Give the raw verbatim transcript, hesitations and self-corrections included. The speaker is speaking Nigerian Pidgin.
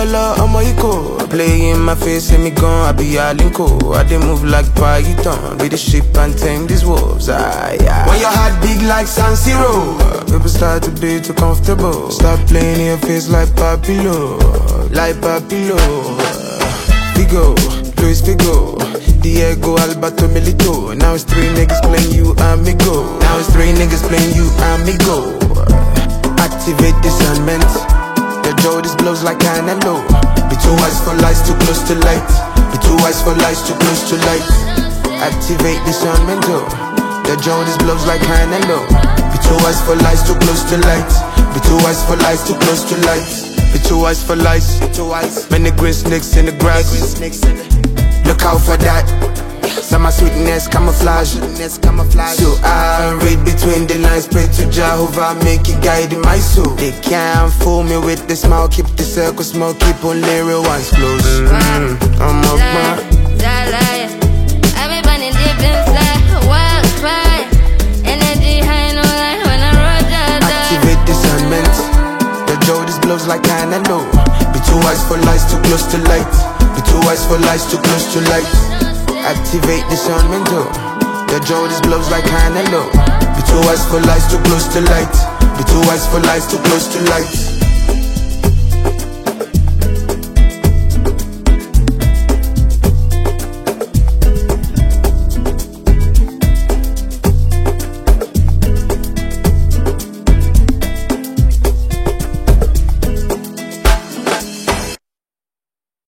Walla, I'm a eco. Play in my face, and me gone, I be all in co. I dey move like Python, be the sheep and tame these wolves. Aye, aye. When your heart big like San Siro, people start to be too comfortable. Start playing in your face like Papilo, like Papilo. Figo, Luis Figo, Diego Alberto Milito. Now it's three niggas playing you amigo. Now it's three niggas playing you amigo. Activate discernment. The Joe, this blows like Canelo. Be too wise for lies, too close to light. Be too wise for lies, too close to light. Activate discernment, oh. The Joe, this blows like Canelo. Be too wise for lies, too close to light. Be too wise for lies, too close to light. Be too wise for lies. Many green snakes in the grass. Look out for that. Some sweetness camouflage. So I read between the lines, pray to Jehovah, make it guide in my soul. They can't fool me with the smile, keep the circle small, keep only real ones close. Mm-hmm. I'm up, man. I've been burning deep inside, wild fire. Energy high, no lie when I roll down. Activate discernment. The Joe, this blows like Canelo. Be too wise for lies, too close to light. Be too wise for lies, too close to light. Activate discernment, oh. The Joe, this blows like Canelo. Be too wise for lies, too close to light. Be too wise for lies, too close to light.